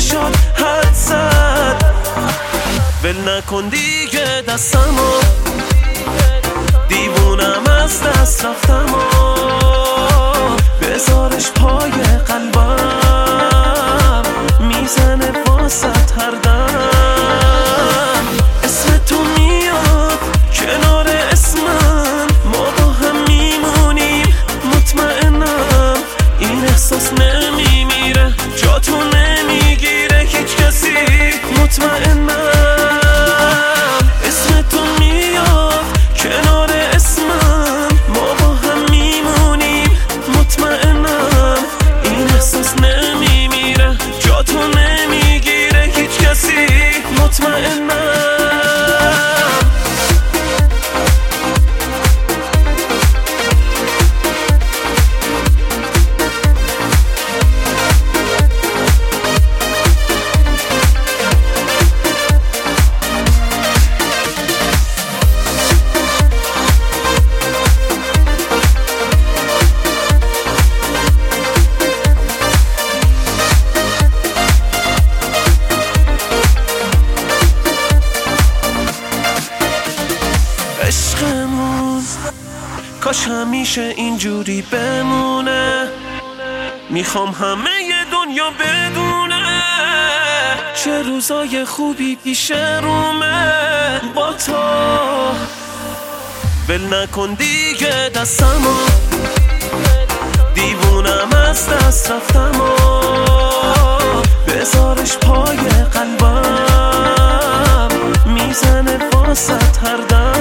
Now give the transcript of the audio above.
شد حد زد. ول نکن دیگه دستمو، دیوونم از دست رفتم و بذارش پای قلبم، میزنه واسط هر دم. اسم تو میاد کنار اسمم، ما با هم میمونیم مطمئنم. این احساس نمیمیره، جا تو نمیگیره هیچ کسی، مطمئنم. اسم تو میاد کنار اسمم، ما با هم میمونیم مطمئنم. این احساس نمیمیره، جا تو نمیگیره هیچ کسی، مطمئنم. عشقمون کاش همیشه اینجوری بمونه، میخوام همه دنیا بدونه چه روزای خوبی پیش رومه با تو. ول نکن دیگه دستمو، دیوونم از دست رفتم و بذارش پای قلبم، میزنه واسط هر دم.